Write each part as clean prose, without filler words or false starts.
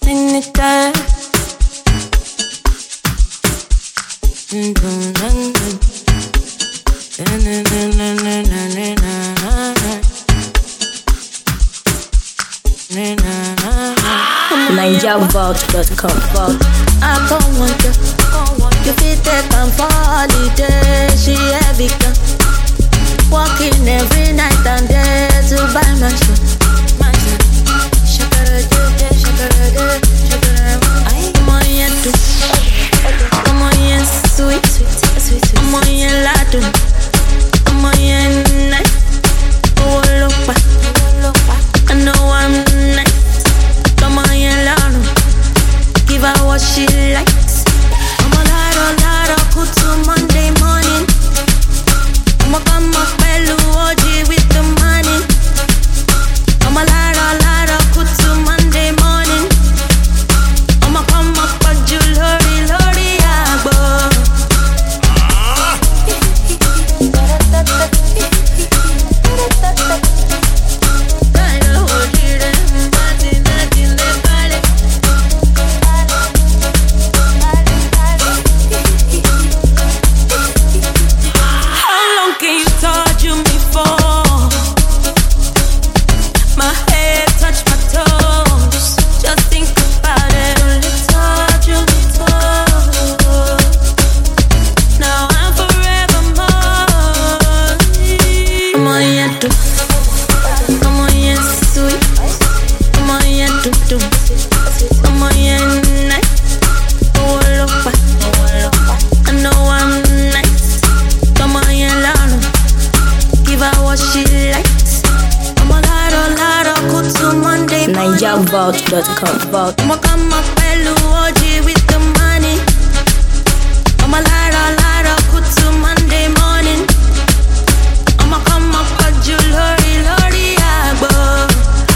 anytime. NigerVault.com. I don't want you fit take am for holiday. She heavy girl, working every night and day to buy my shit. I'm on your do, I'm on your sweet, I'm on your ladu, I'm on your nice. Oh look back, I know I'm nice. Come on your ladu, give her what she likes. I'm a lado, good to Monday morning. I'm a come up bellu OG with the money. I'm a lado, good to Monday morning. I'm a come up a jewelry, agbo. How long can you torture me for? My head touch my toes. Just think about it. Only torture me for. Now I'm forever more. I'm on your do, I'm on your sweet, I'm on your do, I'm on your night. Oh look back, I know I'm nice. Come on your lado, give her what she likes. I'm a lado, good to Monday morning. NigerVault.com. I'm a come up bellu OG with the money. I'm a lado, good to Monday morning. I'm a come up a jewelry, agbo.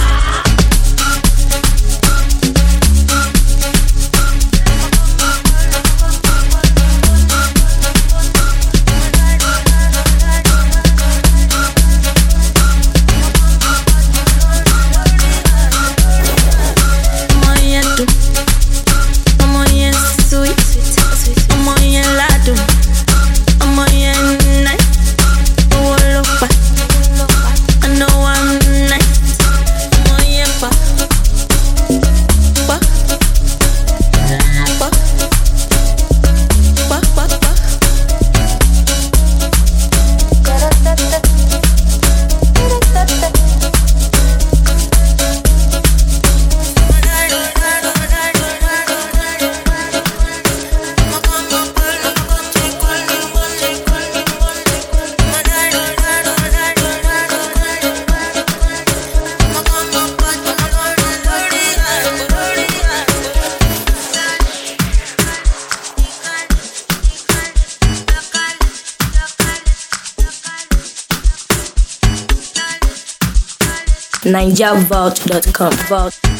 I'm on your do, I'm on your sweet, I'm on your ladu, I'm on your night. Oh look back, I know I'm nice. I'm on your back. NigerVault.com.